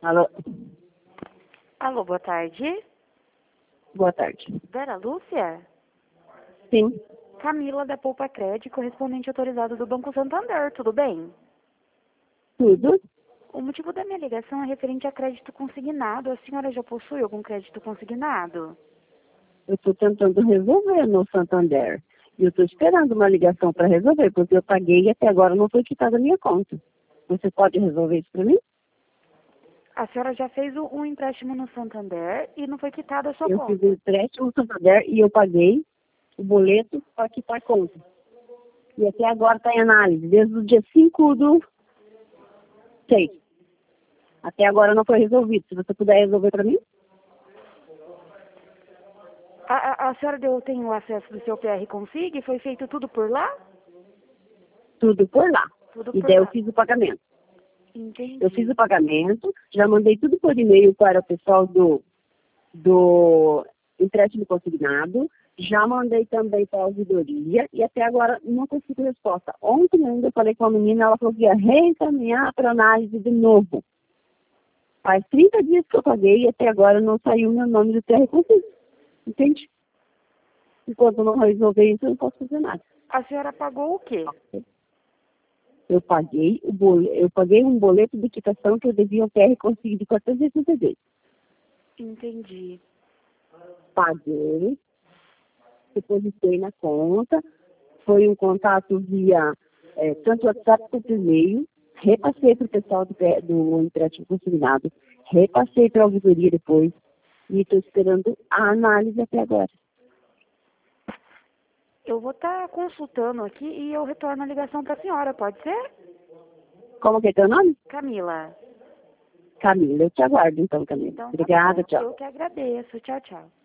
Alô, Alô, boa tarde. boa tarde. Vera Lúcia? Sim, Camila da Poupa Crédito, correspondente autorizado do Banco Santander, tudo bem? tudo. O motivo da minha ligação é referente a crédito consignado. A senhora já possui algum crédito consignado? Eu estou tentando resolver no Santander. E eu estou esperando uma ligação para resolver, porque eu paguei e até agora não foi quitada a minha conta. Você pode resolver isso para mim? A senhora já fez um empréstimo no Santander e não foi quitada a sua Eu fiz um conta. empréstimo no Santander e eu paguei o boleto para quitar a conta. E até agora está em análise, desde o dia 5 do 6. Até agora não foi resolvido. Se você puder resolver para mim, A senhora tem o acesso do seu PR Consig? Foi feito tudo por lá? tudo por lá. Tudo E por daí eu lá. fiz o pagamento. Entendi. Eu fiz o pagamento, já mandei tudo por e-mail para o pessoal do empréstimo consignado, já mandei também para a ouvidoria e até agora não consigo resposta. Ontem ainda eu falei com a menina, ela falou que ia reencaminhar para análise de novo. Faz 30 dias que eu paguei e até agora não saiu meu nome do TR Consigo. Entende? Enquanto eu não resolver isso, eu não posso fazer nada. A senhora pagou o quê? Eu paguei um boleto de quitação que eu devia ao TR Consigo de 482. Entendi. Paguei, depositei na conta, foi um contato via tanto WhatsApp quanto e-mail, repassei para o pessoal do empréstimo consignado, repassei para a auditoria depois e estou esperando a análise até agora. Eu vou estar consultando aqui e eu retorno a ligação para a senhora, pode ser? Como que é teu nome? Camila. Camila, eu te aguardo então, Camila. Então tá Obrigada, bom. tchau. Eu que agradeço. Tchau, tchau.